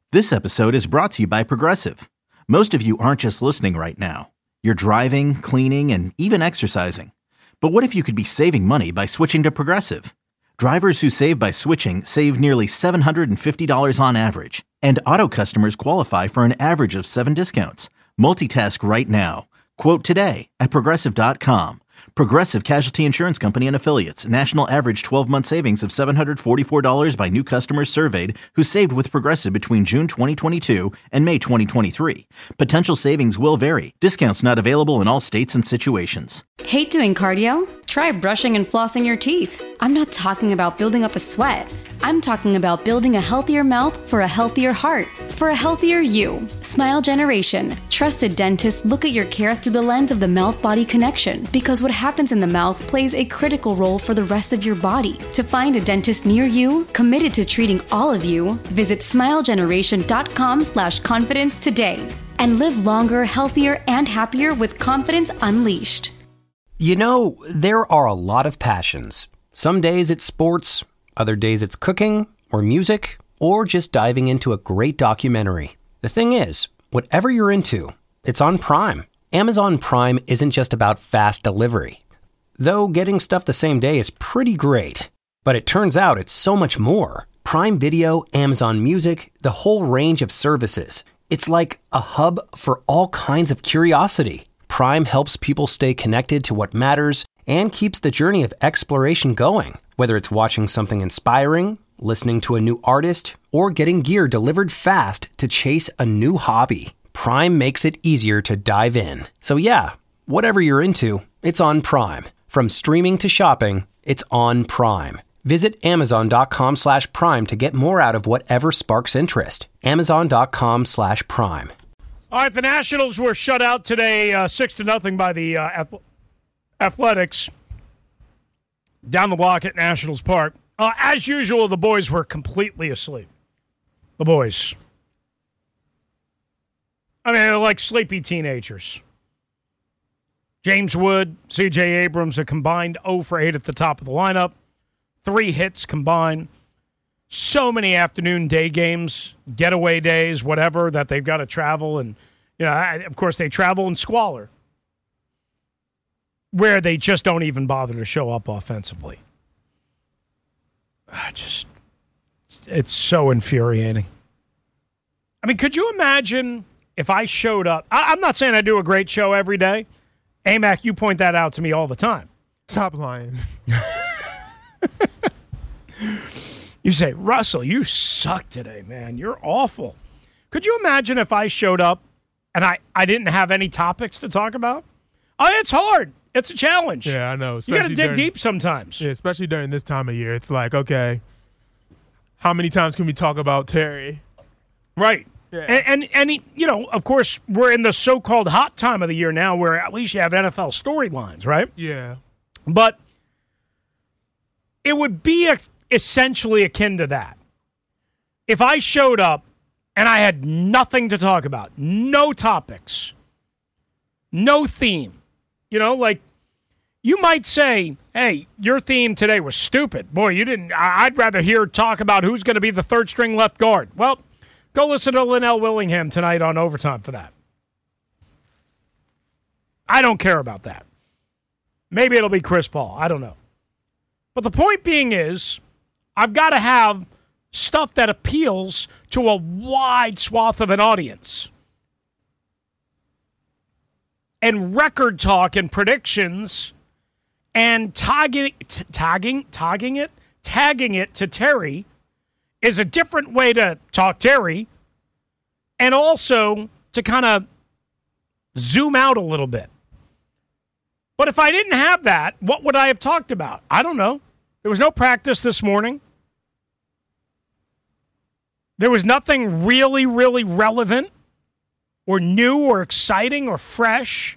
This episode is brought to you by Progressive. Most of you aren't just listening right now. You're driving, cleaning, and even exercising. But what if you could be saving money by switching to Progressive? Drivers who save by switching save nearly $750 on average. And auto customers qualify for an average of 7 discounts. Multitask right now. Quote today at Progressive.com. Progressive Casualty Insurance Company and Affiliates. National average 12-month savings of $744 by new customers surveyed who saved with Progressive between June 2022 and May 2023. Potential savings will vary. Discounts not available in all states and situations. Hate doing cardio? Try brushing and flossing your teeth. I'm not talking about building up a sweat. I'm talking about building a healthier mouth for a healthier heart, for a healthier you. Smile Generation. Trusted dentists look at your care through the lens of the mouth-body connection because what happens in the mouth plays a critical role for the rest of your body. To find a dentist near you, committed to treating all of you, visit smilegeneration.com/confidence today and live longer, healthier, and happier with confidence unleashed. You know, there are a lot of passions. Some days it's sports, other days it's cooking or music, or just diving into a great documentary. The thing is, whatever you're into, it's on Prime. Amazon Prime isn't just about fast delivery. Though getting stuff the same day is pretty great. But it turns out it's so much more. Prime Video, Amazon Music, the whole range of services. It's like a hub for all kinds of curiosity. Prime helps people stay connected to what matters and keeps the journey of exploration going. Whether it's watching something inspiring, listening to a new artist, or getting gear delivered fast to chase a new hobby, Prime makes it easier to dive in. So yeah, whatever you're into, it's on Prime. From streaming to shopping, it's on Prime. Visit Amazon.com/Prime to get more out of whatever sparks interest. Amazon.com/Prime. All right, the Nationals were shut out today 6-0 by the Athletics down the block at Nationals Park. As usual, the boys were completely asleep. The boys. I mean, they're like sleepy teenagers. James Wood, C.J. Abrams, a combined 0 for 8 at the top of the lineup. 3 hits combined. So many afternoon day games, getaway days, whatever, that they've got to travel. And, you know, of course, they travel in squalor, where they just don't even bother to show up offensively. It's so infuriating. I mean, could you imagine if I showed up? I'm not saying I do a great show every day. AMAC, you point that out to me all the time. Stop lying. You say, Russell, you suck today, man. You're awful. Could you imagine if I showed up and I didn't have any topics to talk about? Oh, it's hard. It's a challenge. Yeah, I know. You got to dig deep sometimes. Yeah, especially during this time of year. It's like, okay, how many times can we talk about Terry? Right. Yeah. And you know, of course, we're in the so-called hot time of the year now where at least you have NFL storylines, right? Yeah. But it would be essentially akin to that. If I showed up and I had nothing to talk about, no topics, no theme, you know, like you might say, hey, your theme today was stupid. Boy, you didn't. I'd rather hear talk about who's going to be the third string left guard. Well, go listen to Linnell Willingham tonight on Overtime for that. I don't care about that. Maybe it'll be Chris Paul. I don't know. But the point being is, I've got to have stuff that appeals to a wide swath of an audience. And record talk and predictions and tagging it to Terry is a different way to talk Terry and also to kind of zoom out a little bit. But if I didn't have that, what would I have talked about? I don't know. There was no practice this morning. There was nothing really, really relevant or new or exciting or fresh.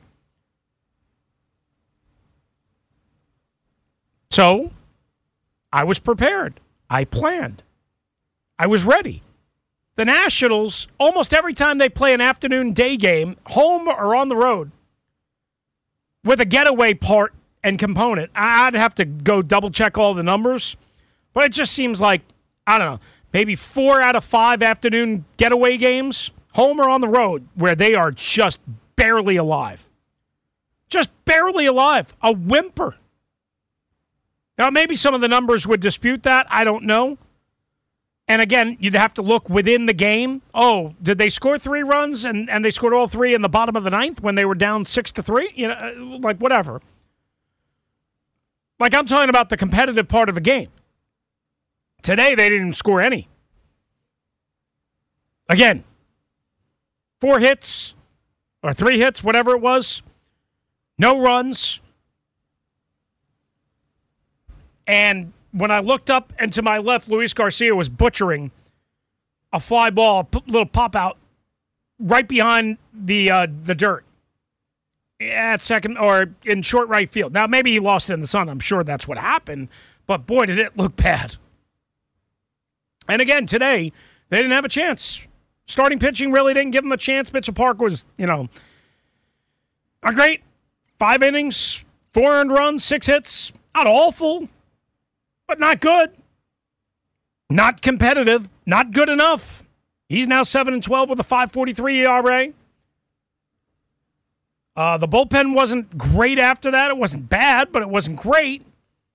So I was prepared. I planned. I was ready. The Nationals, almost every time they play an afternoon day game, home or on the road, with a getaway part and component, I'd have to go double check all the numbers, but it just seems like, I don't know, maybe 4 out of 5 afternoon getaway games, home or on the road, where they are just barely alive. Just barely alive. A whimper. Now, maybe some of the numbers would dispute that. I don't know. And again, you'd have to look within the game. Oh, did they score 3 runs and they scored all 3 in the bottom of the 9th when they were down 6-3? You know, like whatever. Like I'm talking about the competitive part of the game. Today, they didn't score any. Again, 4 hits or 3 hits, whatever it was. No runs. And when I looked up and to my left, Luis Garcia was butchering a fly ball, a little pop out right behind the dirt at second or in short right field. Now, maybe he lost it in the sun. I'm sure that's what happened. But, boy, did it look bad. And, again, today, they didn't have a chance. Starting pitching really didn't give them a chance. Mitchell Park was, not great. 5 innings, 4 earned runs, 6 hits. Not awful. But not good. Not competitive. Not good enough. He's now 7-12 with a 5.43 ERA. The bullpen wasn't great after that. It wasn't bad, but it wasn't great.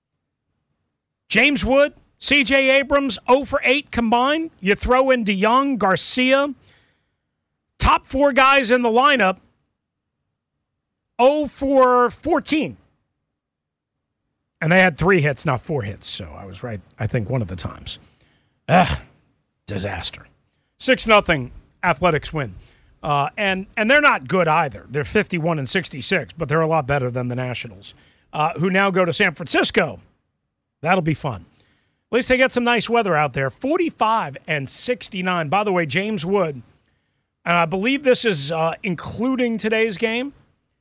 James Wood, C.J. Abrams, 0 for 8 combined. You throw in DeYoung, Garcia. Top 4 guys in the lineup, 0 for 14. And they had 3 hits, not 4 hits. So I was right, I think, one of the times. Disaster. 6-0 Athletics win. And they're not good either. They're 51-66, but they're a lot better than the Nationals, who now go to San Francisco. That'll be fun. At least they get some nice weather out there. 45-69. By the way, James Wood, and I believe this is including today's game.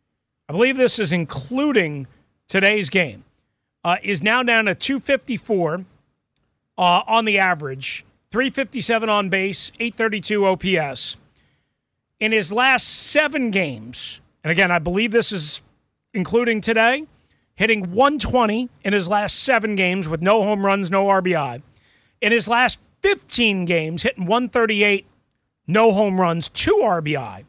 Is now down to 254 on the average, 357 on base, 832 OPS. In his last 7 games, and again, I believe this is including today, hitting 120 in his last 7 games with no home runs, no RBI. In his last 15 games, hitting 138, no home runs, 2 RBI.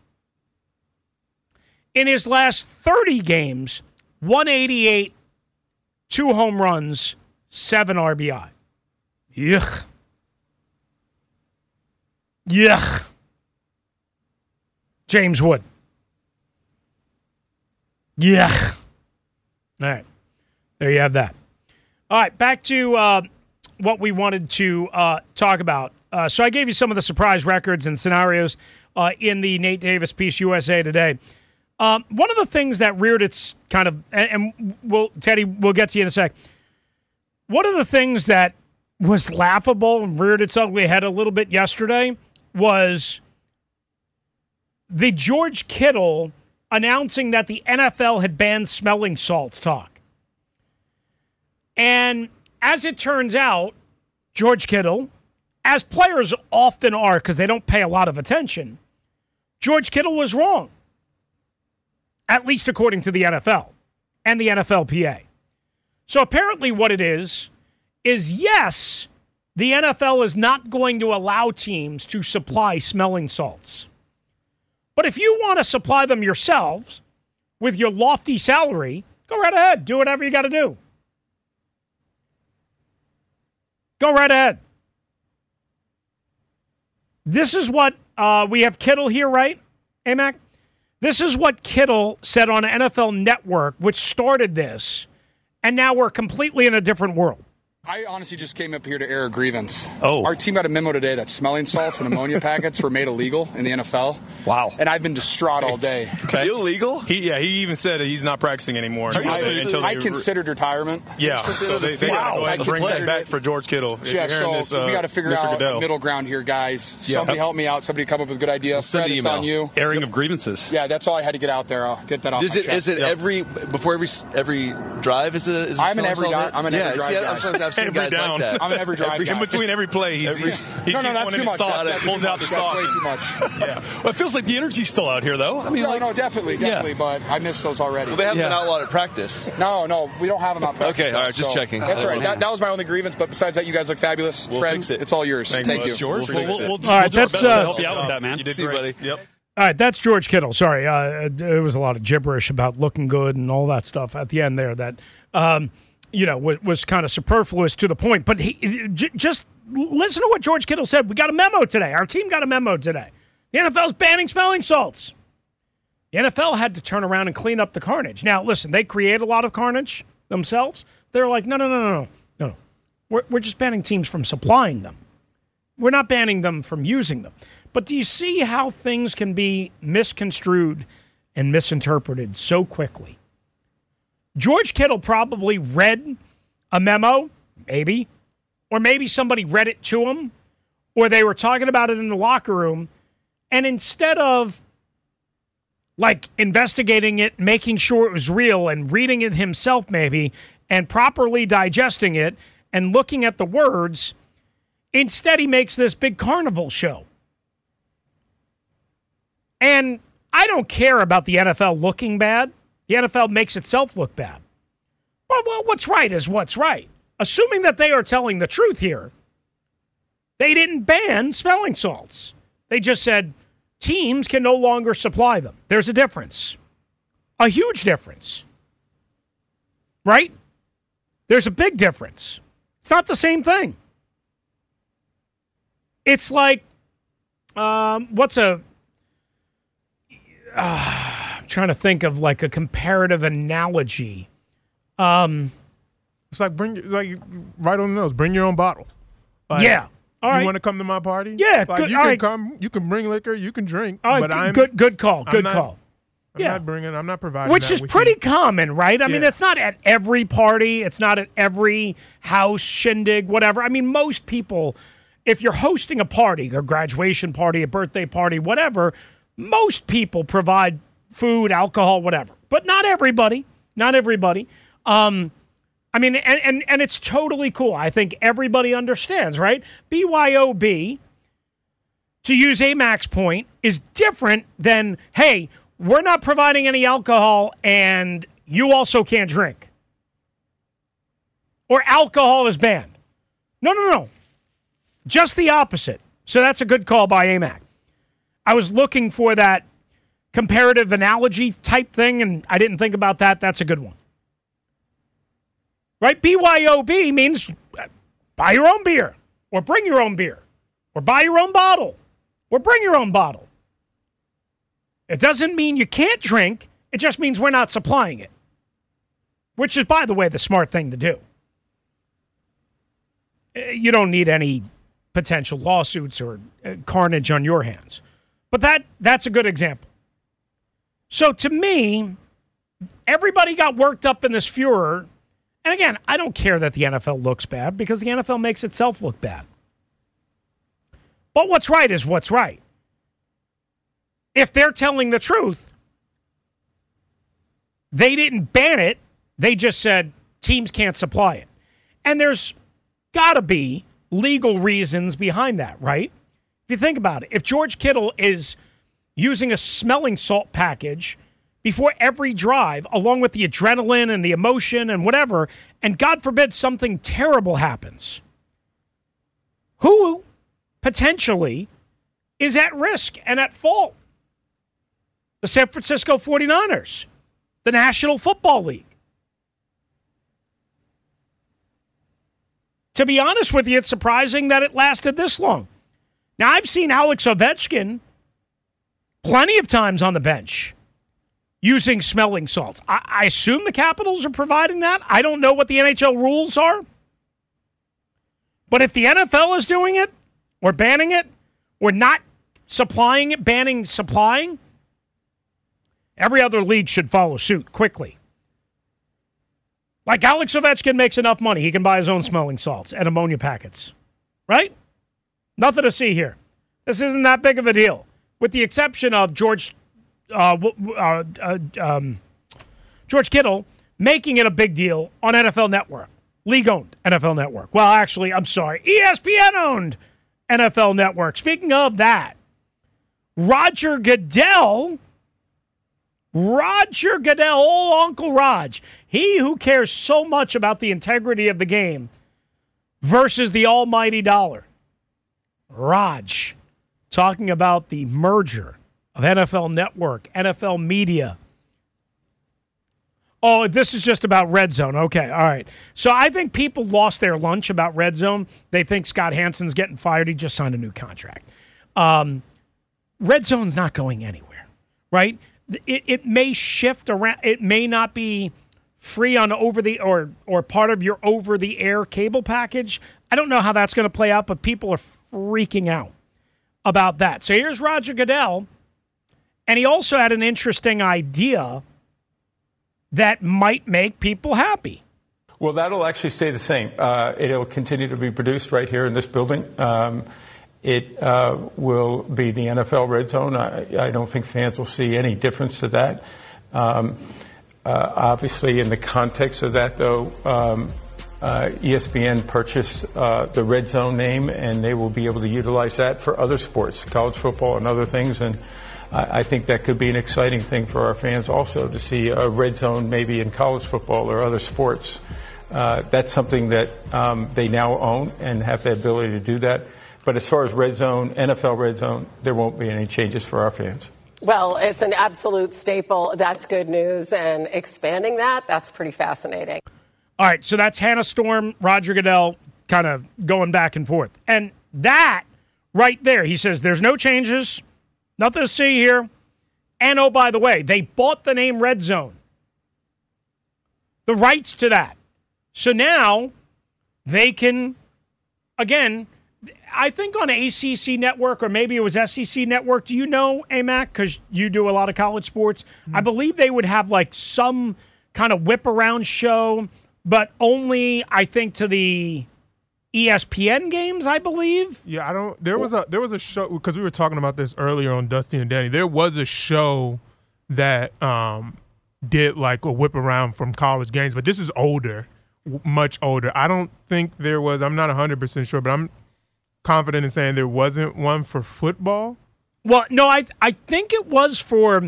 In his last 30 games, 188, 2 home runs, 7 RBI. Yuck. James Wood. Yuck. All right. There you have that. All right, back to what we wanted to talk about. So I gave you some of the surprise records and scenarios in the Nate Davis piece, USA Today. One of the things that reared its kind of, and Teddy, we'll get to you in a sec. One of the things that was laughable and reared its ugly head a little bit yesterday was the George Kittle announcing that the NFL had banned smelling salts talk. And as it turns out, George Kittle, as players often are because they don't pay a lot of attention, George Kittle was wrong. At least according to the NFL and the NFLPA. So apparently what it is yes, the NFL is not going to allow teams to supply smelling salts. But if you want to supply them yourselves with your lofty salary, go right ahead. Do whatever you got to do. Go right ahead. This is what we have Kittle here, right, AMAC? This is what Kittle said on NFL Network, which started this, and now we're completely in a different world. I honestly just came up here to air a grievance. Oh. Our team got a memo today that smelling salts and ammonia packets were made illegal in the NFL. Wow. And I've been distraught all day. Okay. Illegal? He even said that he's not practicing anymore. I considered retirement. Yeah, so they got to go ahead and bring that back for George Kittle. Yeah, so we got to figure out a middle ground here, guys. Somebody help me out. Somebody come up with a good idea. Fred, it's on you. Airing of grievances. Yeah, that's all I had to get out there. I'll get that off. Is it before every drive? I'm an every drive guy. I've Every guys down. like that. I'm an every drive guy. In between every play, he no, gets that's one too in much. his sock, That's pulls out the sock. That's way too much. Yeah. Well, it feels like the energy's still out here, though. I mean, no, definitely. But I missed those already. Well, they haven't been outlawed at practice. No, we don't have them out practice. Okay, all right, just checking. That's all right. That was my only grievance, but besides that, you guys look fabulous. We'll Fred, fix it. it's all yours. Thank you. George. We'll All right, that's help you out with that, man. You did See you, great. buddy. Yep. All right, that's George Kittle. Sorry, there was a lot of gibberish about looking good and all that stuff at the end there that, was kind of superfluous to the point. But just listen to what George Kittle said. We got a memo today. Our team got a memo today. The NFL's banning smelling salts. The NFL had to turn around and clean up the carnage. Now, listen, they create a lot of carnage themselves. They're like, no. We're just banning teams from supplying them. We're not banning them from using them. But do you see how things can be misconstrued and misinterpreted so quickly? George Kittle probably read a memo, maybe, or maybe somebody read it to him, or they were talking about it in the locker room, and instead of investigating it, making sure it was real, and reading it himself maybe, and properly digesting it, and looking at the words, instead he makes this big carnival show. And I don't care about the NFL looking bad. The NFL makes itself look bad. Well, what's right is what's right. Assuming that they are telling the truth here, they didn't ban smelling salts. They just said teams can no longer supply them. There's a difference. A huge difference. Right? There's a big difference. It's not the same thing. It's like, I'm trying to think of like a comparative analogy. It's like right on the nose. Bring your own bottle. Like, yeah. All right. You want to come to my party? Yeah. Like, good. you can come. You can bring liquor. You can drink. All right. But good call. Good call. I'm not providing. Which is pretty common, right? I mean, it's not at every party. It's not at every house, shindig, whatever. I mean, most people, if you're hosting a party, a graduation party, a birthday party, whatever, most people provide food, alcohol, whatever. But not everybody. Not everybody. I mean, and it's totally cool. I think everybody understands, right? BYOB, to use AMAC's point, is different than, hey, we're not providing any alcohol and you also can't drink. Or alcohol is banned. No. Just the opposite. So that's a good call by AMAC. I was looking for that comparative analogy type thing, and I didn't think about that. That's a good one. Right? BYOB means buy your own beer, or bring your own beer, or buy your own bottle, or bring your own bottle. It doesn't mean you can't drink. It just means we're not supplying it, which is, by the way, the smart thing to do. You don't need any potential lawsuits or carnage on your hands. But that's a good example. So to me, everybody got worked up in this furor. And again, I don't care that the NFL looks bad because the NFL makes itself look bad. But what's right is what's right. If they're telling the truth, they didn't ban it. They just said teams can't supply it. And there's got to be legal reasons behind that, right? If you think about it, if George Kittle is using a smelling salt package before every drive, along with the adrenaline and the emotion and whatever, and God forbid something terrible happens, who potentially is at risk and at fault? The San Francisco 49ers, the National Football League. To be honest with you, it's surprising that it lasted this long. Now, I've seen Alex Ovechkin plenty of times on the bench using smelling salts. I assume the Capitals are providing that. I don't know what the NHL rules are. But if the NFL is doing it, or banning it, or not supplying it, banning supplying, every other league should follow suit quickly. Like Alex Ovechkin makes enough money, he can buy his own smelling salts and ammonia packets. Right? Nothing to see here. This isn't that big of a deal. With the exception of George Kittle making it a big deal on NFL Network. League-owned NFL Network. Well, actually, I'm sorry, ESPN-owned NFL Network. Speaking of that, Roger Goodell, old Uncle Raj, he who cares so much about the integrity of the game versus the almighty dollar. Raj, talking about the merger of NFL Network, NFL Media. Oh, this is just about Red Zone. Okay, all right. So I think people lost their lunch about Red Zone. They think Scott Hansen's getting fired. He just signed a new contract. Red Zone's not going anywhere, right? It may shift around. It may not be free on or part of your over-the-air cable package. I don't know how that's going to play out, but people are freaking out about that. So here's Roger Goodell, and he also had an interesting idea that might make people happy. Well, that'll actually stay the same. It'll continue to be produced right here in this building. It will be the NFL Red Zone. I don't think fans will see any difference to that. Obviously, in the context of that, though, ESPN purchased the Red Zone name, and they will be able to utilize that for other sports, college football and other things. And I think that could be an exciting thing for our fans also to see a Red Zone maybe in college football or other sports. That's something that they now own and have the ability to do that. But as far as Red Zone, NFL Red Zone, there won't be any changes for our fans. Well, it's an absolute staple. That's good news. And expanding that's pretty fascinating. All right, so that's Hannah Storm, Roger Goodell kind of going back and forth. And that right there, he says there's no changes, nothing to see here. And, oh, by the way, they bought the name Red Zone, the rights to that. So now they can, again, I think on ACC Network, or maybe it was SEC Network. Do you know, AMAC? Because you do a lot of college sports. Mm-hmm. I believe they would have like some kind of whip-around show, but only, I think, to the ESPN games, I believe. Yeah, there was a show, because we were talking about this earlier on Dusty and Danny. There was a show that did like a whip-around from college games, but this is older, much older. I don't think there was, I'm not 100% sure, but I'm confident in saying there wasn't one for football. Well, no, I think it was for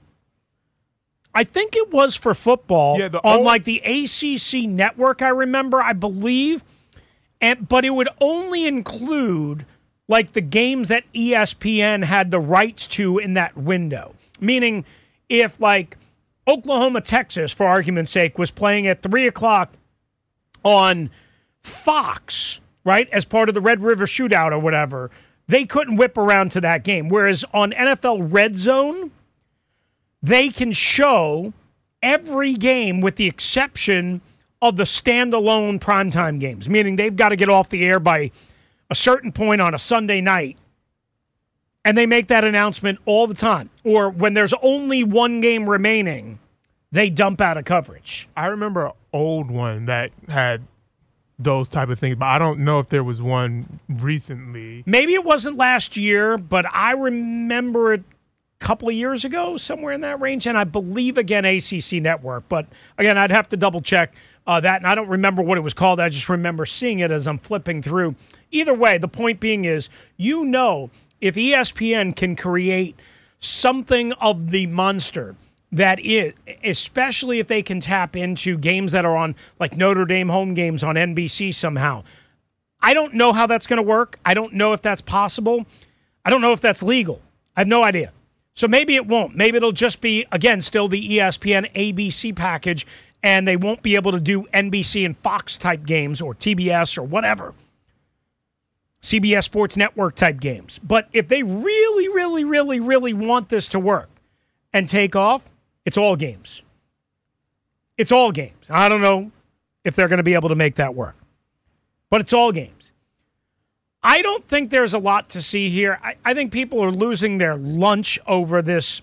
football. Yeah, like the ACC Network, I remember, I believe. But it would only include like the games that ESPN had the rights to in that window. Meaning if like Oklahoma, Texas, for argument's sake, was playing at 3:00 on Fox, right, as part of the Red River Shootout or whatever, they couldn't whip around to that game. Whereas on NFL Red Zone, they can show every game with the exception of the standalone primetime games, meaning they've got to get off the air by a certain point on a Sunday night. And they make that announcement all the time. Or when there's only one game remaining, they dump out of coverage. I remember an old one that had those type of things, but I don't know if there was one recently. Maybe it wasn't last year, but I remember it a couple of years ago, somewhere in that range, and I believe, again, ACC Network. But, again, I'd have to double-check that, and I don't remember what it was called. I just remember seeing it as I'm flipping through. Either way, the point being is, if ESPN can create something of the monster that is, especially if they can tap into games that are on, like Notre Dame home games on NBC somehow. I don't know how that's going to work. I don't know if that's possible. I don't know if that's legal. I have no idea. So maybe it won't. Maybe it'll just be, again, still the ESPN ABC package, and they won't be able to do NBC and Fox type games or TBS or whatever. CBS Sports Network type games. But if they really, really, really, really want this to work and take off, it's all games. It's all games. I don't know if they're going to be able to make that work. But it's all games. I don't think there's a lot to see here. I think people are losing their lunch over this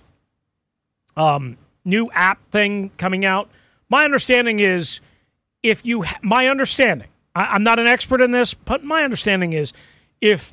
new app thing coming out. My understanding is I'm not an expert in this, but my understanding is if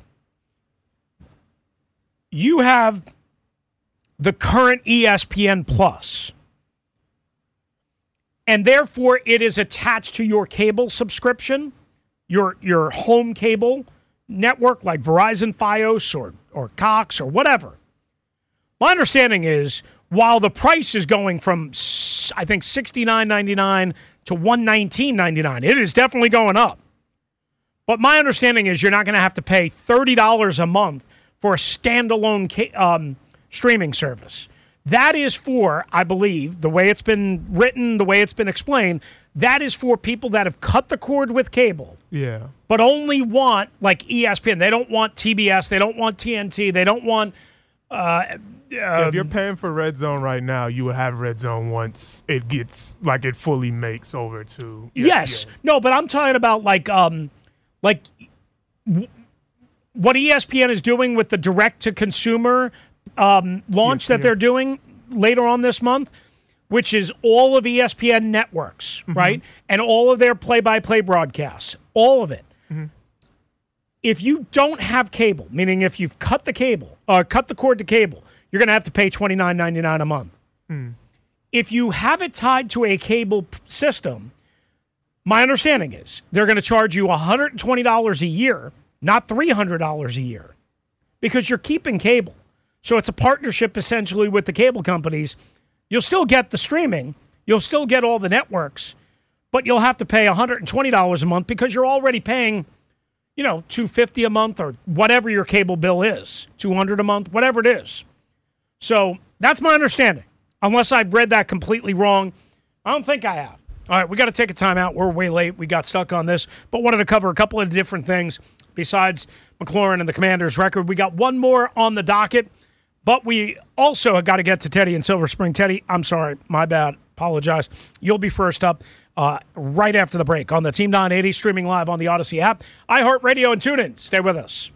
you have the current ESPN Plus, and therefore it is attached to your cable subscription, your home cable network like Verizon, Fios, or Cox or whatever. My understanding is while the price is going from, I think, $69.99 to $119.99, it is definitely going up. But my understanding is you're not going to have to pay $30 a month for a standalone streaming service. That is for, I believe, the way it's been written, the way it's been explained, that is for people that have cut the cord with cable. Yeah. But only want, like ESPN. They don't want TBS. They don't want TNT. They don't want... if you're paying for Red Zone right now, you will have Red Zone once it gets, like, it fully makes over to... Yes. No, but I'm talking about, like what ESPN is doing with the direct-to-consumer launch that they're doing later on this month, which is all of ESPN networks, right? And all of their play-by-play broadcasts, all of it. If you don't have cable, meaning if you've cut the cable, cut the cord to cable, you're going to have to pay $29.99 a month. If you have it tied to a cable system, my understanding is they're going to charge you $120 a year, not $300 a year, because you're keeping cable. So it's a partnership essentially with the cable companies. You'll still get the streaming. You'll still get all the networks, but you'll have to pay $120 a month because you're already paying, $250 a month or whatever your cable bill is, $200 a month, whatever it is. So that's my understanding, unless I've read that completely wrong. I don't think I have. All right, we got to take a time out. We're way late. We got stuck on this, but wanted to cover a couple of different things besides McLaurin and the Commanders' record. We got one more on the docket, but we also got to get to Teddy in Silver Spring. Teddy, I'm sorry. My bad. Apologize. You'll be first up right after the break on the Team 980, streaming live on the Odyssey app, iHeartRadio, and TuneIn. Stay with us.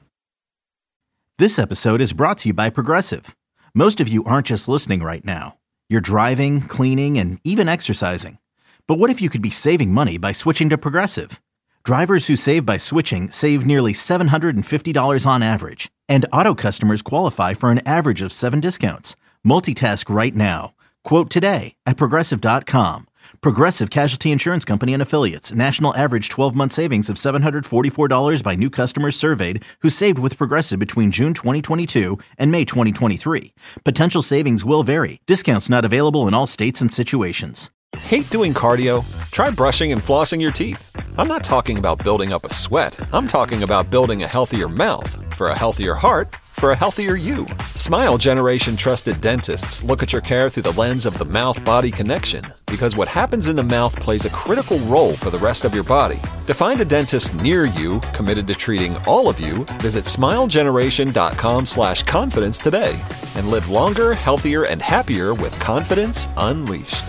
This episode is brought to you by Progressive. Most of you aren't just listening right now. You're driving, cleaning, and even exercising. But what if you could be saving money by switching to Progressive? Drivers who save by switching save nearly $750 on average. And auto customers qualify for an average of 7 discounts. Multitask right now. Quote today at Progressive.com. Progressive Casualty Insurance Company and Affiliates. National average 12-month savings of $744 by new customers surveyed who saved with Progressive between June 2022 and May 2023. Potential savings will vary. Discounts not available in all states and situations. Hate doing cardio? Try brushing and flossing your teeth. I'm not talking about building up a sweat. I'm talking about building a healthier mouth for a healthier heart for a healthier you. Smile Generation trusted dentists look at your care through the lens of the mouth-body connection, because what happens in the mouth plays a critical role for the rest of your body. To find a dentist near you committed to treating all of you, visit smilegeneration.com/confidence today and live longer, healthier, and happier with confidence unleashed.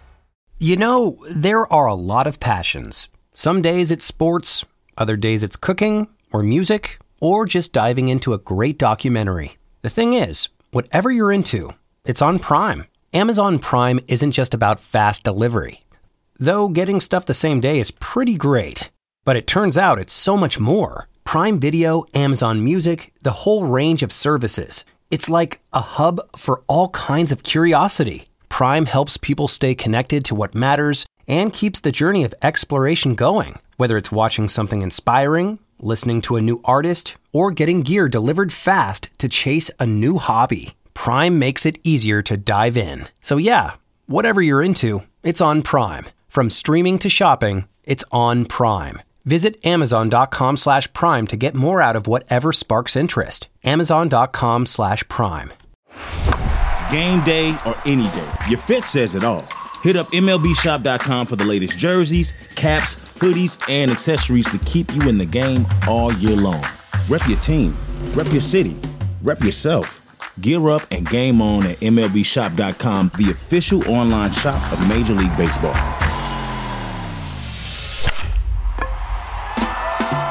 There are a lot of passions. Some days it's sports, other days it's cooking or music, or just diving into a great documentary. The thing is, whatever you're into, it's on Prime. Amazon Prime isn't just about fast delivery. Though getting stuff the same day is pretty great. But it turns out it's so much more. Prime Video, Amazon Music, the whole range of services. It's like a hub for all kinds of curiosity. Prime helps people stay connected to what matters and keeps the journey of exploration going. Whether it's watching something inspiring, listening to a new artist, or getting gear delivered fast to chase a new hobby, Prime makes it easier to dive in. So yeah, whatever you're into, it's on Prime. From streaming to shopping, it's on Prime. Visit Amazon.com/Prime to get more out of whatever sparks interest. Amazon.com/Prime. Game day or any day, your fit says it all. Hit up MLBshop.com for the latest jerseys, caps, hoodies, and accessories to keep you in the game all year long. Rep your team, rep your city, rep yourself. Gear up and game on at MLBshop.com, the official online shop of Major League Baseball.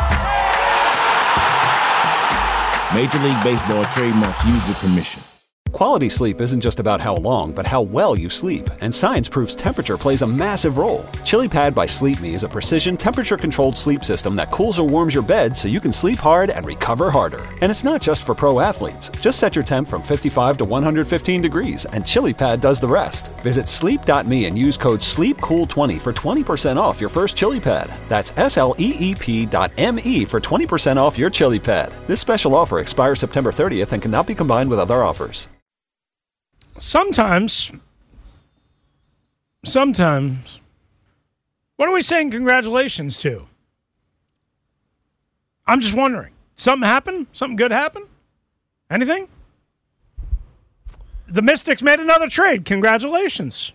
Major League Baseball trademark used with permission. Quality sleep isn't just about how long, but how well you sleep, and science proves temperature plays a massive role. ChiliPad by Sleep Me is a precision, temperature-controlled sleep system that cools or warms your bed so you can sleep hard and recover harder. And it's not just for pro athletes. Just set your temp from 55 to 115 degrees, and ChiliPad does the rest. Visit sleep.me and use code SLEEPCOOL20 for 20% off your first ChiliPad. That's SLEEP.me for 20% off your ChiliPad. This special offer expires September 30th and cannot be combined with other offers. Sometimes, what are we saying congratulations to? I'm just wondering. Something happened? Something good happened? Anything? The Mystics made another trade. Congratulations.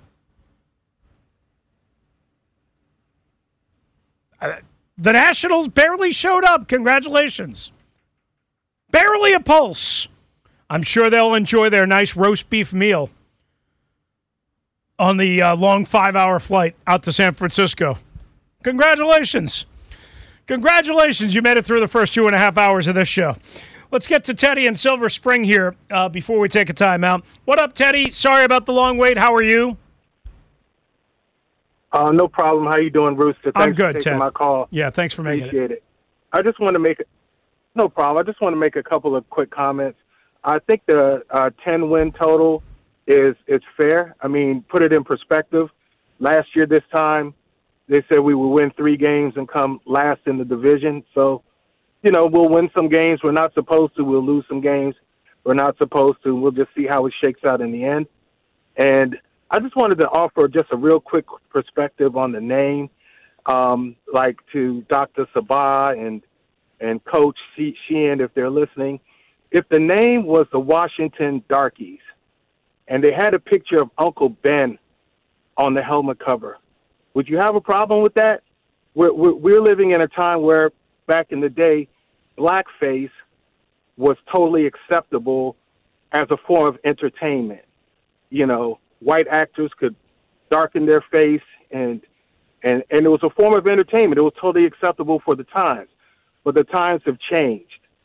The Nationals barely showed up. Congratulations. Barely a pulse. I'm sure they'll enjoy their nice roast beef meal on the long 5-hour flight out to San Francisco. Congratulations. Congratulations. You made it through the first 2.5 hours of this show. Let's get to Teddy in Silver Spring here before we take a timeout. What up, Teddy? Sorry about the long wait. How are you? No problem. How you doing, Rooster? I'm good, for taking Ted. My call. Yeah, thanks for making Appreciate it. I just want to make no problem. I just want to make a couple of quick comments. I think the 10-win total is fair. I mean, put it in perspective. Last year this time, they said we would win 3 games and come last in the division. So, we'll win some games we're not supposed to. We'll lose some games we're not supposed to. We'll just see how it shakes out in the end. And I just wanted to offer just a real quick perspective on the name, like to Dr. Sabah and Coach Sheehan, if they're listening. If the name was the Washington Darkies and they had a picture of Uncle Ben on the helmet cover, would you have a problem with that? We're living in a time where back in the day, blackface was totally acceptable as a form of entertainment. White actors could darken their face, and it was a form of entertainment. It was totally acceptable for the times. But the times have changed.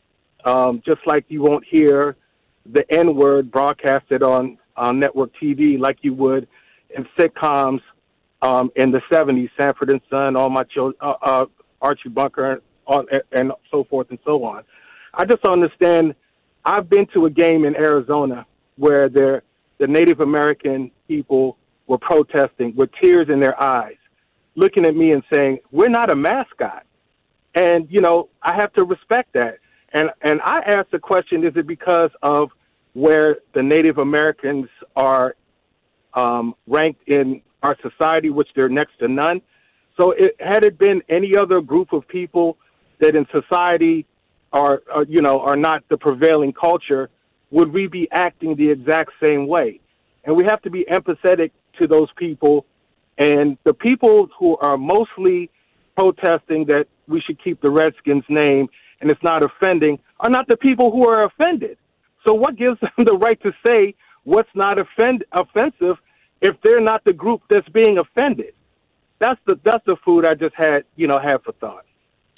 Just like you won't hear the N-word broadcasted on network TV like you would in sitcoms in the 70s, Sanford and Son, All My Children, Archie Bunker, and so forth and so on. I just understand. I've been to a game in Arizona where the Native American people were protesting with tears in their eyes, looking at me and saying, "We're not a mascot." And, I have to respect that. And I asked the question, is it because of where the Native Americans are ranked in our society, which they're next to none? So had it been any other group of people that in society are not the prevailing culture, would we be acting the exact same way? And we have to be empathetic to those people. And the people who are mostly protesting that we should keep the Redskins name and it's not offending are not the people who are offended. So what gives them the right to say what's not offensive if they're not the group that's being offended? That's the food I just had for thought.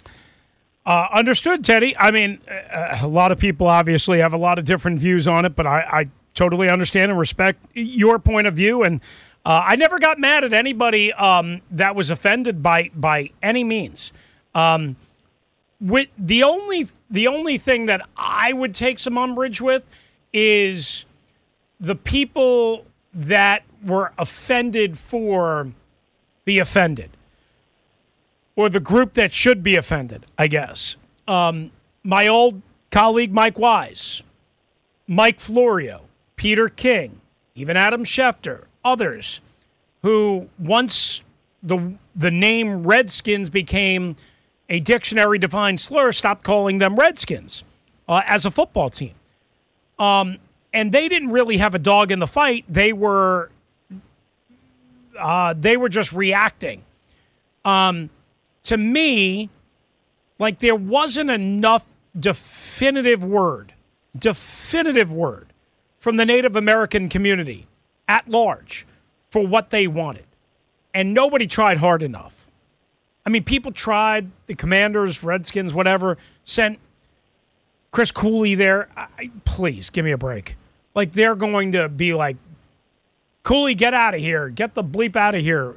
Understood, Teddy. I mean, a lot of people obviously have a lot of different views on it, but I totally understand and respect your point of view. And I never got mad at anybody that was offended by any means. With the only thing that I would take some umbrage with is the people that were offended for the offended, or the group that should be offended, I guess. My old colleague Mike Wise, Mike Florio, Peter King, even Adam Schefter, others who once the name Redskins became a dictionary-defined slur, stopped calling them Redskins as a football team. And they didn't really have a dog in the fight. They were just reacting. To me, like, there wasn't enough definitive word from the Native American community at large for what they wanted. And nobody tried hard enough. I mean, people tried, the Commanders, Redskins, whatever, sent Chris Cooley there. Please, give me a break. like they're going to be like, Cooley, get out of here. Get the bleep out of here.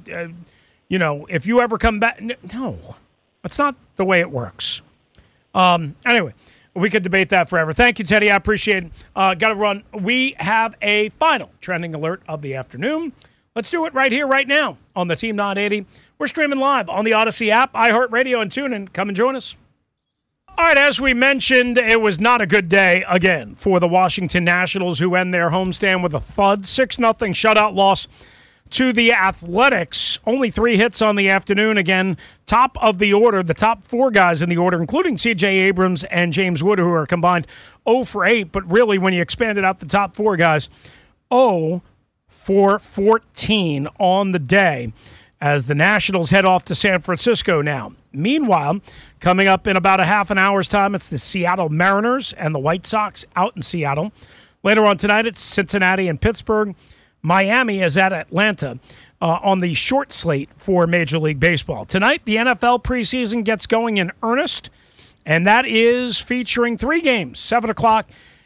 If you ever come back. No, that's not the way it works. Anyway, we could debate that forever. Thank you, Teddy. I appreciate it. Got to run. We have a final trending alert of the afternoon. Let's do it right here, right now on the Team 980. We're streaming live on the Odyssey app, iHeartRadio, and TuneIn. Come and join us. All right, as we mentioned, it was not a good day, again, for the Washington Nationals, who end their homestand with a thud. 6-0 shutout loss to the Athletics. Only 3 hits on the afternoon. Again, top of the order, the top 4 guys in the order, including C.J. Abrams and James Wood, who are combined 0 for 8. But really, when you expand it out, the top 4 guys, 0 for 14 on the day, as the Nationals head off to San Francisco now. Meanwhile, coming up in about a half an hour's time, it's the Seattle Mariners and the White Sox out in Seattle. Later on tonight, it's Cincinnati and Pittsburgh. Miami is at Atlanta on the short slate for Major League Baseball. Tonight, the NFL preseason gets going in earnest, and that is featuring 3 games. 7 o'clock,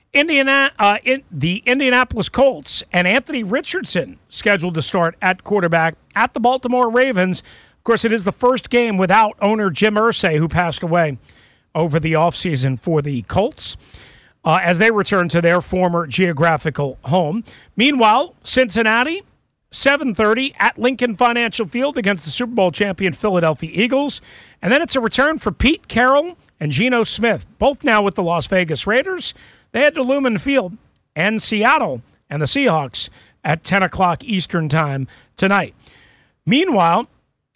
the Indianapolis Colts and Anthony Richardson scheduled to start at quarterback at the Baltimore Ravens. Of course, it is the first game without owner Jim Irsay, who passed away over the offseason for the Colts, as they return to their former geographical home. Meanwhile, Cincinnati, 7:30 at Lincoln Financial Field against the Super Bowl champion Philadelphia Eagles. And then it's a return for Pete Carroll and Geno Smith, both now with the Las Vegas Raiders. They head to Lumen Field and Seattle and the Seahawks at 10 o'clock Eastern time tonight. Meanwhile,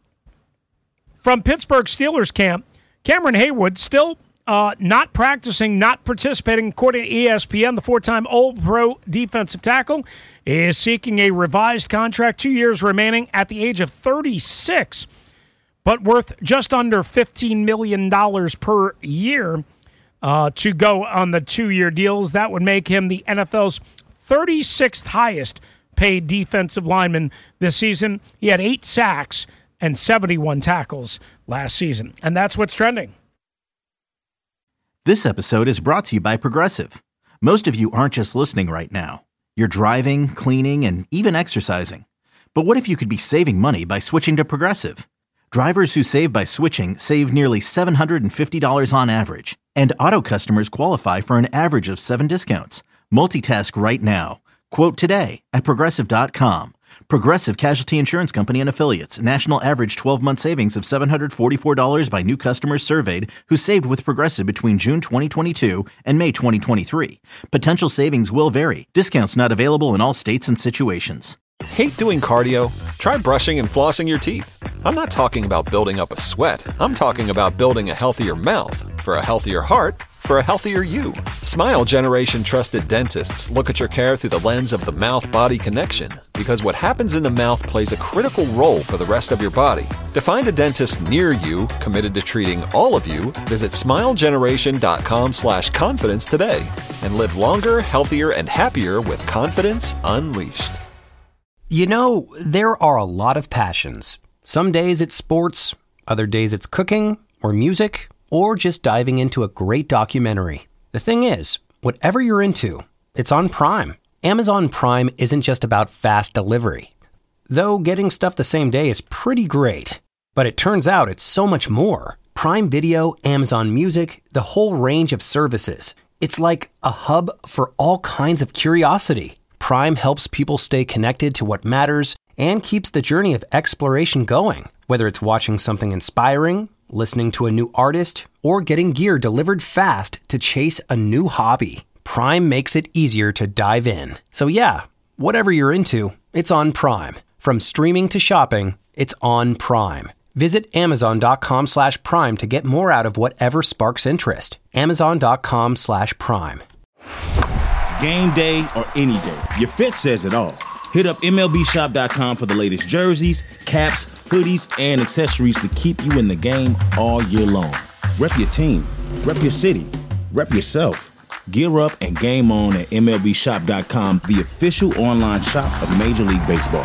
from Pittsburgh Steelers camp, Cameron Haywood still not practicing, not participating. According to ESPN, the 4-time All-Pro defensive tackle is seeking a revised contract, 2 years remaining at the age of 36, but worth just under $15 million per year to go on the 2-year deals. That would make him the NFL's 36th highest paid defensive lineman this season. He had 8 sacks and 71 tackles last season. And that's what's trending. This episode is brought to you by Progressive. Most of you aren't just listening right now. You're driving, cleaning, and even exercising. But what if you could be saving money by switching to Progressive? Drivers who save by switching save nearly $750 on average. And auto customers qualify for an average of 7 discounts. Multitask right now. Quote today at Progressive.com. Progressive Casualty Insurance Company and Affiliates. National average 12-month savings of $744 by new customers surveyed who saved with Progressive between June 2022 and May 2023. Potential savings will vary. Discounts not available in all states and situations. Hate doing cardio? Try brushing and flossing your teeth. I'm not talking about building up a sweat. I'm talking about building a healthier mouth. For a healthier heart, for a healthier you. Smile Generation trusted dentists look at your care through the lens of the mouth-body connection, because what happens in the mouth plays a critical role for the rest of your body. To find a dentist near you committed to treating all of you, visit smilegeneration.com/confidence today and live longer, healthier, and happier with confidence unleashed. You know, there are a lot of passions. Some days it's sports, other days it's cooking or music, or just diving into a great documentary. The thing is, whatever you're into, it's on Prime. Amazon Prime isn't just about fast delivery. Though getting stuff the same day is pretty great. But it turns out it's so much more. Prime Video, Amazon Music, the whole range of services. It's like a hub for all kinds of curiosity. Prime helps people stay connected to what matters and keeps the journey of exploration going. Whether it's watching something inspiring, listening to a new artist, or getting gear delivered fast to chase a new hobby, Prime makes it easier to dive in. So yeah, whatever you're into, it's on Prime. From streaming to shopping, it's on Prime. Visit Amazon.com/Prime to get more out of whatever sparks interest. Amazon.com/Prime. Game day or any day, your fit says it all. Hit up MLBshop.com for the latest jerseys, caps, hoodies, and accessories to keep you in the game all year long. Rep your team, rep your city, rep yourself. Gear up and game on at MLBshop.com, the official online shop of Major League Baseball.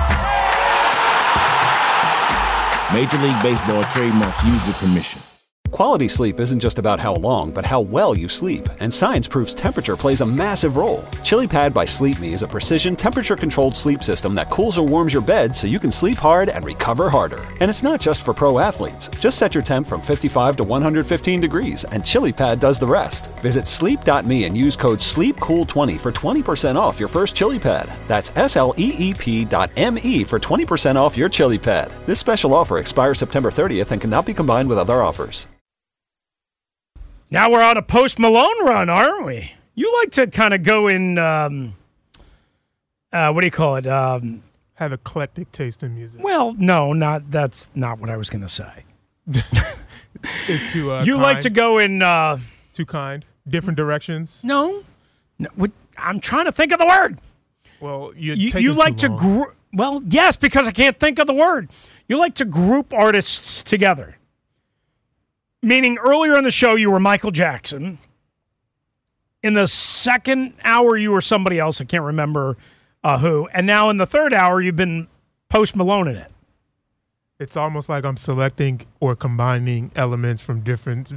Major League Baseball trademark used with permission. Quality sleep isn't just about how long, but how well you sleep. And science proves temperature plays a massive role. ChiliPad by Sleep Me is a precision temperature-controlled sleep system that cools or warms your bed so you can sleep hard and recover harder. And it's not just for pro athletes. Just set your temp from 55 to 115 degrees, and ChiliPad does the rest. Visit sleep.me and use code SLEEPCOOL20 for 20% off your first ChiliPad. That's SLEEP.me for 20% off your ChiliPad. This special offer expires September 30th and cannot be combined with other offers. Now we're on a Post Malone run, aren't we? You like to kind of go in, what do you call it? Have eclectic taste in music. Well, no, that's not what I was going to say. It's too you kind. like to go in... too kind? Different directions? No, I'm trying to think of the word. Well, you like to well, yes, because I can't think of the word. You like to group artists together. Meaning earlier in the show you were Michael Jackson. In the second hour you were somebody else, I can't remember who. And now in the third hour you've been Post Malone in it. It's almost like I'm selecting or combining elements from different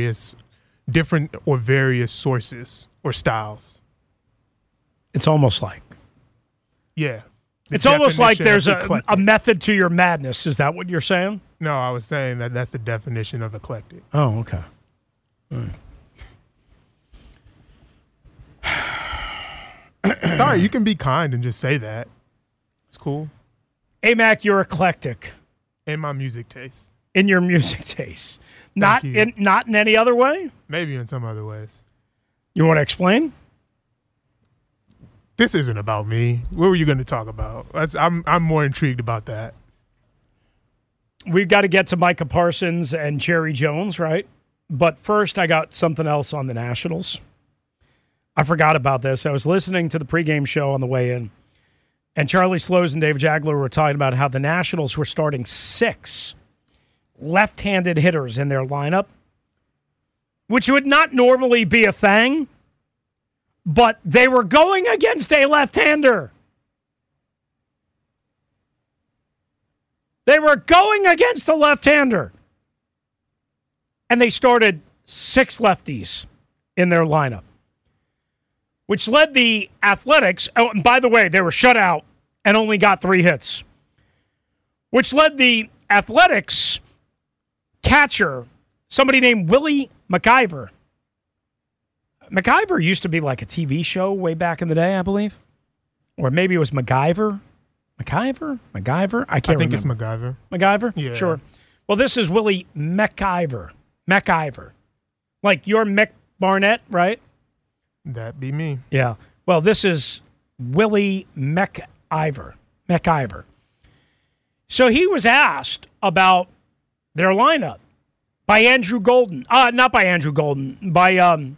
or various sources or styles. It's almost like. Yeah. It's almost like there's a method to your madness. Is that what you're saying? No, I was saying that's the definition of eclectic. Oh, okay. All right. Sorry, you can be kind and just say that. It's cool. A-Mac, you're eclectic. In my music taste. In your music taste. Not in any other way? Maybe in some other ways. You want to explain? This isn't about me. What were you going to talk about? I'm more intrigued about that. We've got to get to Micah Parsons and Jerry Jones, right? But first, I got something else on the Nationals. I forgot about this. I was listening to the pregame show on the way in, and Charlie Slows and Dave Jagler were talking about how the Nationals were starting 6 left-handed hitters in their lineup, which would not normally be a thing, but they were going against a left-hander. They were going against a left-hander. And they started 6 lefties in their lineup, which led the Athletics, oh, and by the way, they were shut out and only got 3 hits, which led the Athletics catcher, somebody named Willie McIver. MacGyver used to be like a TV show way back in the day, I believe. Or maybe it was MacGyver. MacGyver? I can't remember. I think it's MacGyver. MacGyver? Yeah. Sure. Well, this is Willie McIver. MacIver. Like you're Mick Barnett, right? That'd be me. Yeah. Well, this is Willie McIver. So he was asked about their lineup by Andrew Golden. Not by Andrew Golden. By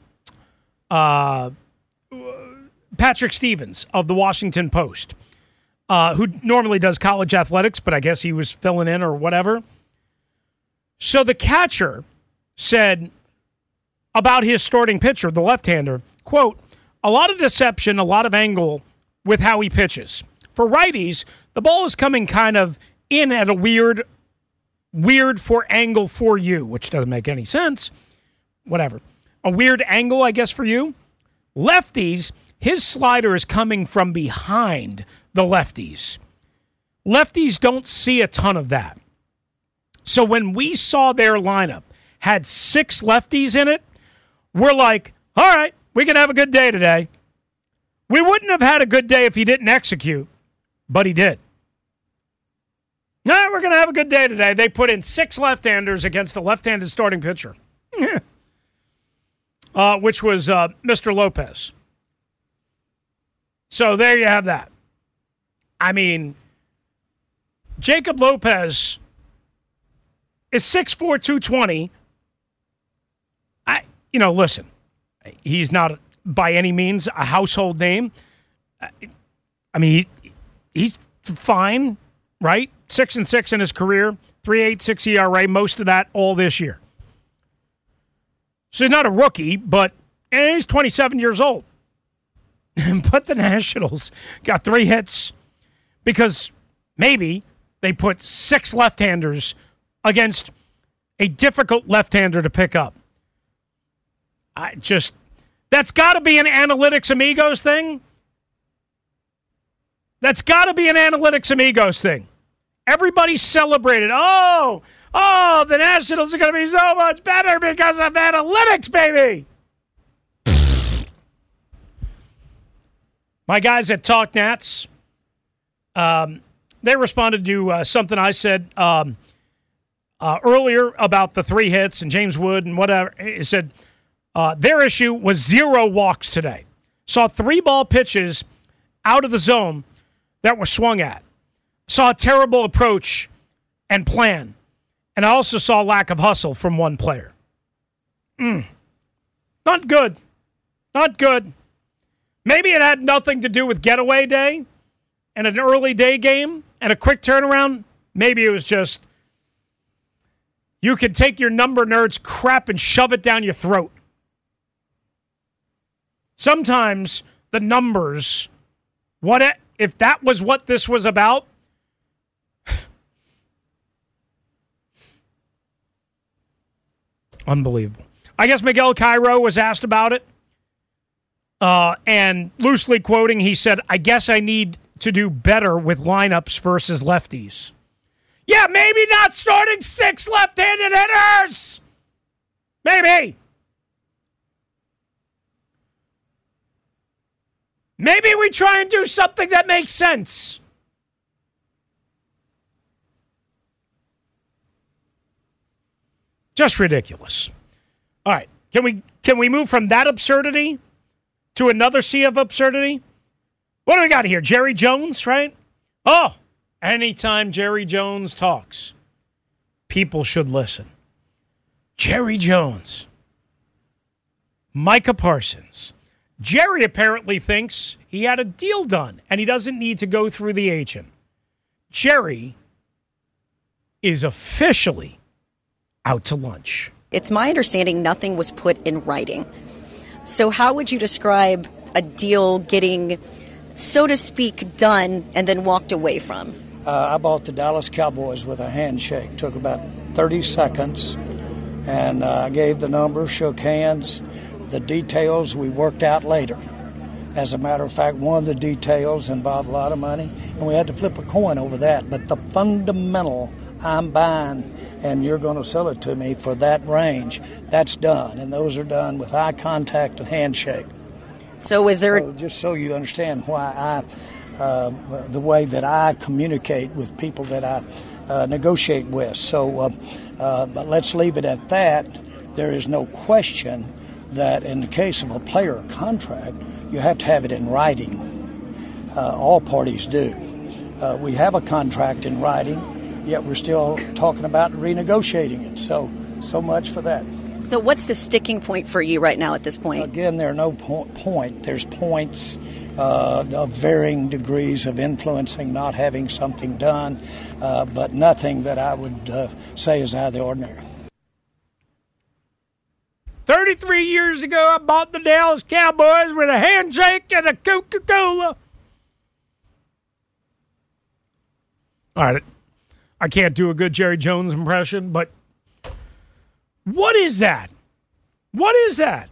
Patrick Stevens of the Washington Post, who normally does college athletics, but I guess he was filling in or whatever. So the catcher said about his starting pitcher, the left-hander, quote, a lot of deception, a lot of angle with how he pitches. For righties, the ball is coming kind of in at a weird for angle for you, which doesn't make any sense. Whatever. A weird angle, I guess, for you. Lefties, his slider is coming from behind the lefties. Lefties don't see a ton of that. So when we saw their lineup had 6 lefties in it, we're like, all right, we can have a good day today. We wouldn't have had a good day if he didn't execute, but he did. No, we're going to have a good day today. They put in 6 left-handers against a left-handed starting pitcher. Which was Mr. Lopez. So there you have that. I mean, Jacob Lopez is 6'4", 220. Listen, he's not by any means a household name. I mean, he's fine, right? 6-6 in his career, 3.86 ERA, most of that all this year. So he's not a rookie, but he's 27 years old. But the Nationals got 3 hits because maybe they put 6 left-handers against a difficult left-hander to pick up. That's got to be an analytics amigos thing. That's got to be an analytics amigos thing. Everybody celebrated. Oh, the Nationals are going to be so much better because of analytics, baby. My guys at Talk Nats, they responded to something I said earlier about the 3 hits and James Wood and whatever. He said their issue was 0 walks today. Saw 3 ball pitches out of the zone that were swung at. Saw a terrible approach and plan. And I also saw lack of hustle from one player. Not good. Not good. Maybe it had nothing to do with getaway day and an early day game and a quick turnaround. Maybe it was just you could take your number nerds crap and shove it down your throat. Sometimes the numbers, if that was what this was about, unbelievable. I guess Miguel Cairo was asked about it. And loosely quoting, he said, I guess I need to do better with lineups versus lefties. Yeah, maybe not starting 6 left-handed hitters. Maybe. Maybe we try and do something that makes sense. Just ridiculous. All right. Can we move from that absurdity to another sea of absurdity? What do we got here? Jerry Jones, right? Oh, anytime Jerry Jones talks, people should listen. Jerry Jones. Micah Parsons. Jerry apparently thinks he had a deal done, and he doesn't need to go through the agent. Jerry is officially out to lunch. It's my understanding nothing was put in writing. So how would you describe a deal getting, so to speak, done and then walked away from? I bought the Dallas Cowboys with a handshake. Took about 30 seconds, and I gave the number, shook hands. The details we worked out later. As a matter of fact, one of the details involved a lot of money, and we had to flip a coin over that. But the fundamental, I'm buying, and you're going to sell it to me for that range, that's done. And those are done with eye contact and handshake. So is there... So just so you understand why the way that I communicate with people that I negotiate with. So but let's leave it at that. There is no question that in the case of a player contract, you have to have it in writing. All parties do. We have a contract in writing, yet we're still talking about renegotiating it. So much for that. So what's the sticking point for you right now at this point? Again, there are no point. There's points of varying degrees of influencing, not having something done, but nothing that I would say is out of the ordinary. 33 years ago, I bought the Dallas Cowboys with a handshake and a Coca-Cola. All right. I can't do a good Jerry Jones impression, but what is that? What is that?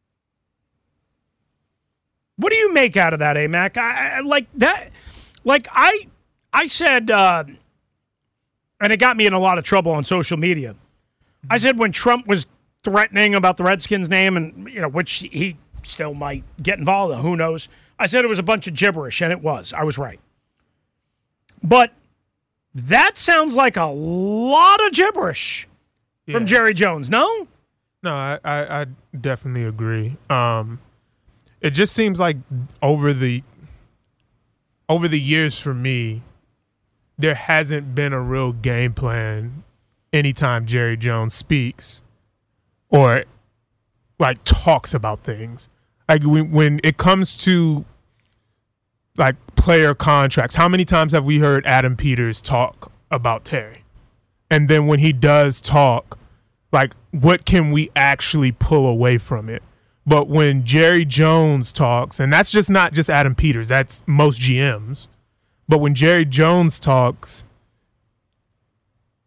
What do you make out of that, AMAC? I like that. Like I said, and it got me in a lot of trouble on social media. I said when Trump was threatening about the Redskins name, and which he still might get involved in, who knows? I said it was a bunch of gibberish, and it was. I was right. But that sounds like a lot of gibberish from Jerry Jones, no? No, I definitely agree. It just seems like over the years for me, there hasn't been a real game plan anytime Jerry Jones speaks or like talks about things. Like when it comes to like player contracts, how many times have we heard Adam Peters talk about Terry? And then when he does talk, like what can we actually pull away from it? But when Jerry Jones talks, and that's just not just Adam Peters, that's most GMs. But when Jerry Jones talks,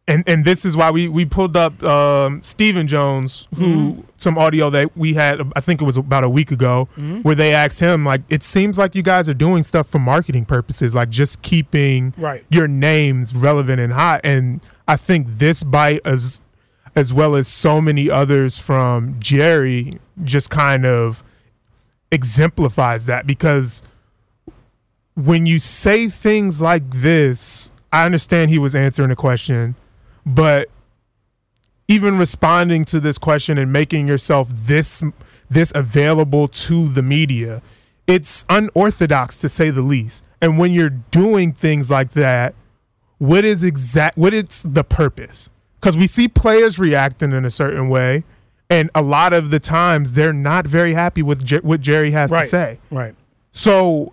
And this is why we pulled up Stephen Jones, who some audio that we had, I think it was about a week ago, where they asked him, like, it seems like you guys are doing stuff for marketing purposes, like just keeping your names relevant and hot. And I think this bite, as well as so many others from Jerry, just kind of exemplifies that, because when you say things like this, I understand he was answering a question, but even responding to this question and making yourself this available to the media, it's unorthodox to say the least. And when you're doing things like that, what is the purpose? Because we see players reacting in a certain way, and a lot of the times they're not very happy with what Jerry has to say. Right. So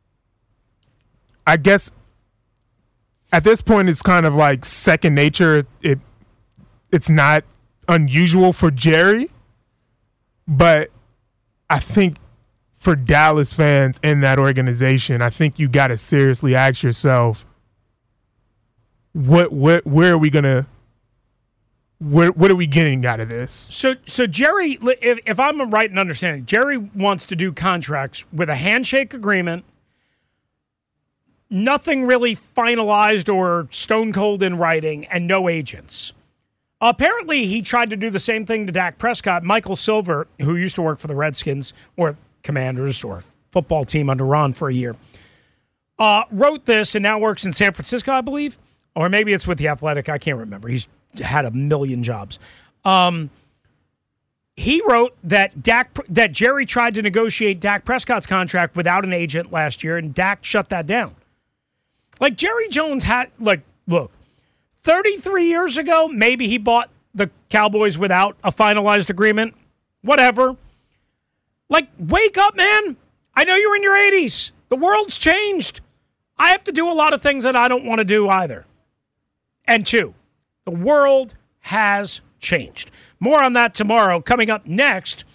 I guess at this point it's kind of like second nature. It's not unusual for Jerry, but I think for Dallas fans in that organization, I think you got to seriously ask yourself, where are we gonna? What are we getting out of this? So Jerry, if I'm right in understanding, Jerry wants to do contracts with a handshake agreement, nothing really finalized or stone cold in writing, and no agents. Apparently, he tried to do the same thing to Dak Prescott. Michael Silver, who used to work for the Redskins or Commanders or football team under Ron for a year, wrote this and now works in San Francisco, I believe. Or maybe it's with The Athletic. I can't remember. He's had a million jobs. He wrote that Jerry tried to negotiate Dak Prescott's contract without an agent last year, and Dak shut that down. Like, Jerry Jones had, look, 33 years ago, maybe he bought the Cowboys without a finalized agreement. Whatever. Like, wake up, man. I know you're in your 80s. The world's changed. I have to do a lot of things that I don't want to do either. And two, the world has changed. More on that tomorrow. Coming up next,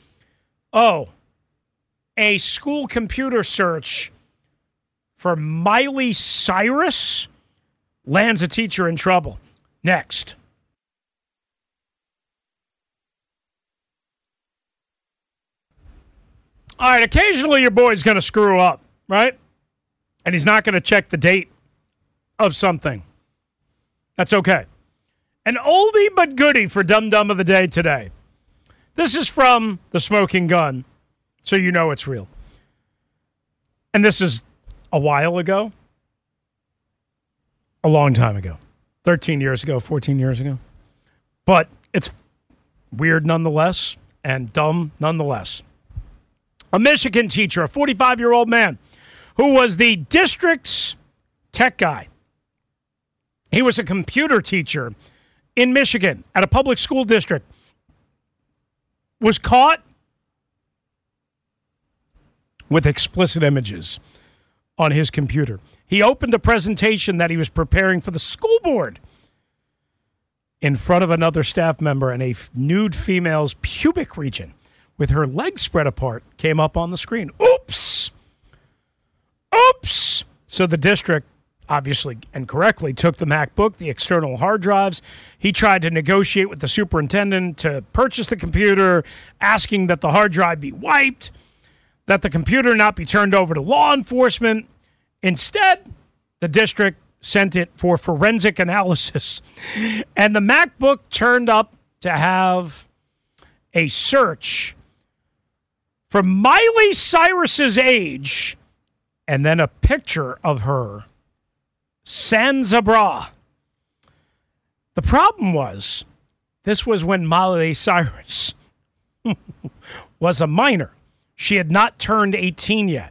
a school computer search for Miley Cyrus lands a teacher in trouble. Next. All right, occasionally your boy's going to screw up, right? And he's not going to check the date of something. That's okay. An oldie but goodie for Dum Dum of the Day today. This is from The Smoking Gun, so you know it's real. And this is a while ago. A long time ago. 13 years ago, 14 years ago. But it's weird nonetheless and dumb nonetheless. A Michigan teacher, a 45-year-old man, who was the district's tech guy. He was a computer teacher in Michigan at a public school district, was caught with explicit images on his computer. He opened a presentation that he was preparing for the school board in front of another staff member, and a nude female's pubic region with her legs spread apart came up on the screen. Oops! Oops! So the district, obviously and correctly, took the MacBook, the external hard drives. He tried to negotiate with the superintendent to purchase the computer, asking that the hard drive be wiped, that the computer not be turned over to law enforcement. Instead, the district sent it for forensic analysis. And the MacBook turned up to have a search for Miley Cyrus's age and then a picture of her sans a bra. The problem was, this was when Miley Cyrus was a minor. She had not turned 18 yet.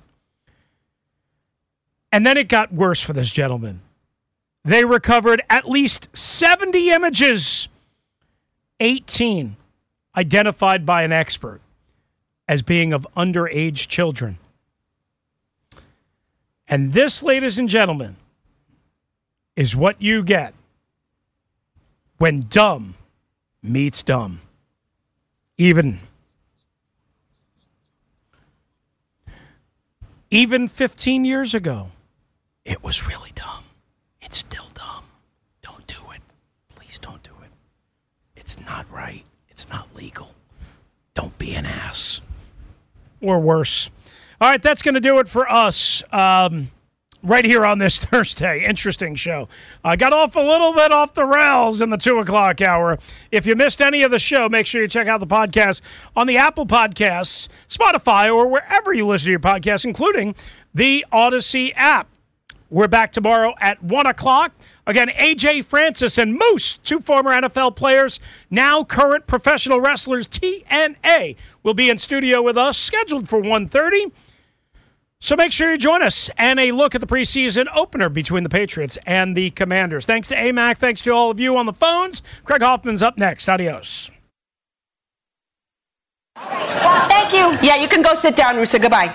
And then it got worse for this gentleman. They recovered at least 70 images, 18 identified by an expert as being of underage children. And this, ladies and gentlemen, is what you get when dumb meets dumb. Even 15 years ago, it was really dumb. It's still dumb. Don't do it. Please It's not right. It's not legal. Don't be an ass. Or worse. All right, that's going to do it for us right here on this Thursday. Interesting show. I got off a little bit off the rails in the 2 o'clock hour. If you missed any of the show, make sure you check out the podcast on the Apple Podcasts, Spotify, or wherever you listen to your podcasts, including the Odyssey app. We're back tomorrow at 1 o'clock. Again, AJ Francis and Moose, 2 former NFL players, now current professional wrestlers, TNA, will be in studio with us, scheduled for 1:30. So make sure you join us and a look at the preseason opener between the Patriots and the Commanders. Thanks to AMAC. Thanks to all of you on the phones. Craig Hoffman's up next. Adios. Thank you. Yeah, you can go sit down, Rooster. Goodbye.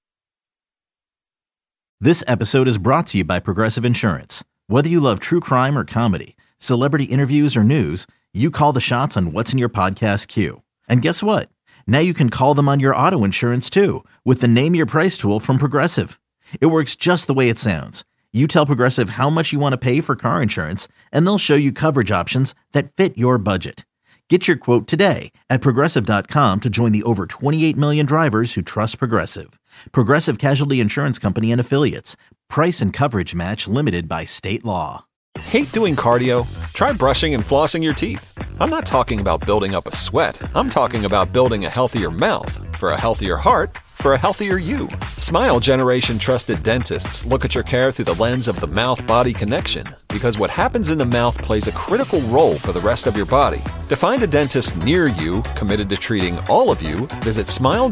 This episode is brought to you by Progressive Insurance. Whether you love true crime or comedy, celebrity interviews or news, you call the shots on what's in your podcast queue. And guess what? Now you can call them on your auto insurance too with the Name Your Price tool from Progressive. It works just the way it sounds. You tell Progressive how much you want to pay for car insurance, and they'll show you coverage options that fit your budget. Get your quote today at Progressive.com to join the over 28 million drivers who trust Progressive. Progressive Casualty Insurance Company and Affiliates. Price and coverage match limited by state law. Hate doing cardio? Try brushing and flossing your teeth. I'm not talking about building up a sweat. I'm talking about building a healthier mouth. For a healthier heart, for a healthier you. Smile Generation trusted dentists look at your care through the lens of the mouth-body connection, because what happens in the mouth plays a critical role for the rest of your body. To find a dentist near you committed to treating all of you, visit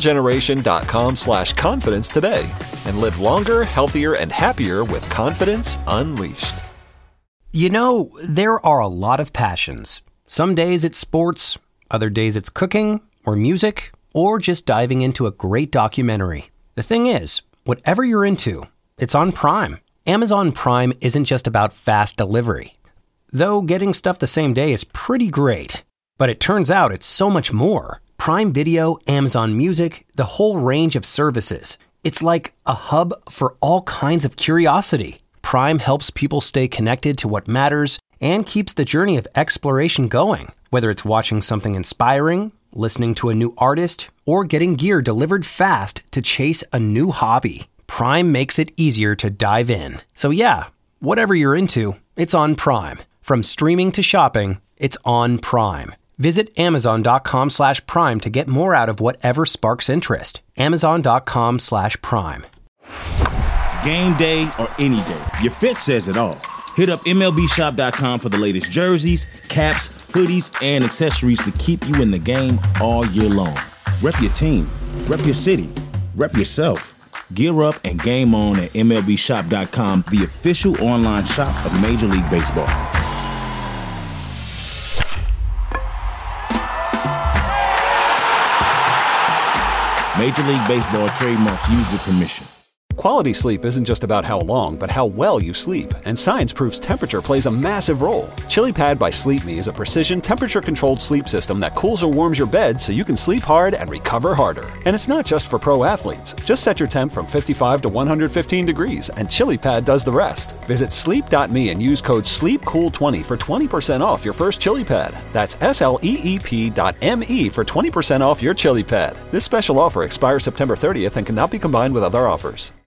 smilegeneration.com/confidence today and live longer, healthier, and happier with confidence unleashed. You know, there are a lot of passions. Some days it's sports, other days it's cooking or music, or just diving into a great documentary. The thing is, whatever you're into, it's on Prime. Amazon Prime isn't just about fast delivery. Though getting stuff the same day is pretty great. But it turns out it's so much more. Prime Video, Amazon Music, the whole range of services. It's like a hub for all kinds of curiosity. Prime helps people stay connected to what matters and keeps the journey of exploration going. Whether it's watching something inspiring, listening to a new artist, or getting gear delivered fast to chase a new hobby, Prime makes it easier to dive in. So yeah, whatever you're into, it's on Prime. From streaming to shopping, it's on Prime. Visit Amazon.com/Prime to get more out of whatever sparks interest. Amazon.com/Prime. Game day or any day, your fit says it all. Hit up MLBshop.com for the latest jerseys, caps, hoodies, and accessories to keep you in the game all year long. Rep your team, rep your city, rep yourself. Gear up and game on at MLBshop.com, the official online shop of Major League Baseball. Major League Baseball trademark used with permission. Quality sleep isn't just about how long, but how well you sleep. And science proves temperature plays a massive role. ChiliPad by Sleep Me is a precision temperature-controlled sleep system that cools or warms your bed so you can sleep hard and recover harder. And it's not just for pro athletes. Just set your temp from 55 to 115 degrees, and ChiliPad does the rest. Visit sleep.me and use code SLEEPCOOL20 for 20% off your first ChiliPad. That's SLEEP.me for 20% off your ChiliPad. This special offer expires September 30th and cannot be combined with other offers.